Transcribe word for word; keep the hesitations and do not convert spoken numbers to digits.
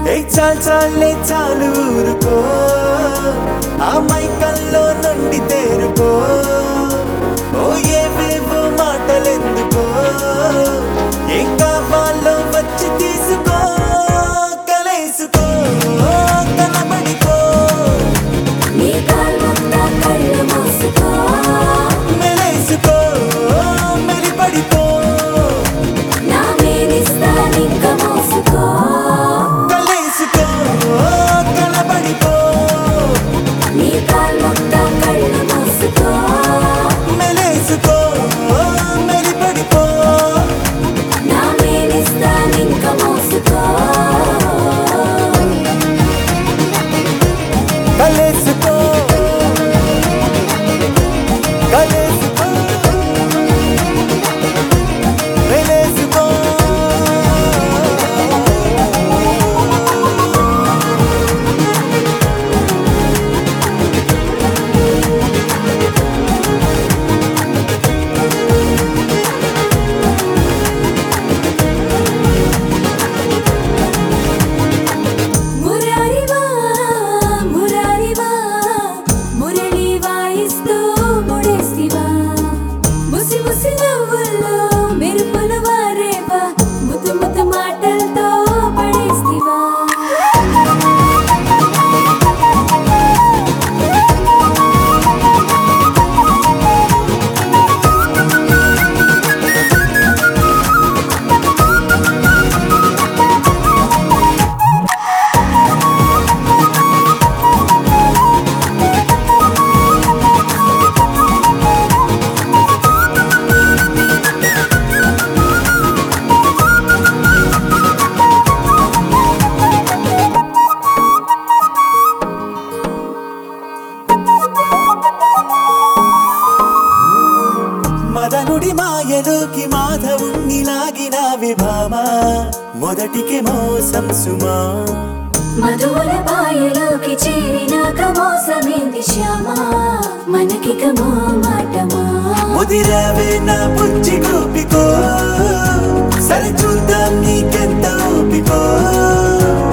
ఏ చాలు చాలే చాలు ఊరుకో ఆ మైకల్లో నుండి తేరుకో ఓ ఏవేవో మాటలెందుకో ఏం కావాలో వచ్చి తీసుకో కలేసుకో కనబడికో నీ కాళ్ళంతా కళ్ళు మూసుకో మెలేసుకో మెలిపడిపో నా మీదిస్తానింక మోసుకో కలేసుకో కనబడిపో నీ కాళ్ళంతా కళ్ళు మూసుకో మెలేసుకో మెలిపడిపో నా మీదిస్తానింక మోసుకో కలేసుకో కలేసుకో మెలేసుకో మురారివా మురారివా మురళి వాయిస్తూ ముడేస్తివా ముసి ముసి నవ్వుల్లో మెరుపులు వారేవా ముద్దు ముద్దు మాటలతో పడేస్తివా మదనుడి మాయలోకి మాధవుణ్ణి లాగినావి భామా మొదటికి మోసం సుమా మధువుల పాయలోకి చేరినాక మోసమేంది శ్యామా మనకిక మో మాటమా ముదిరావే నా బుజ్జి గోపికో సరి చూద్దాం నీకెంత ఓపికో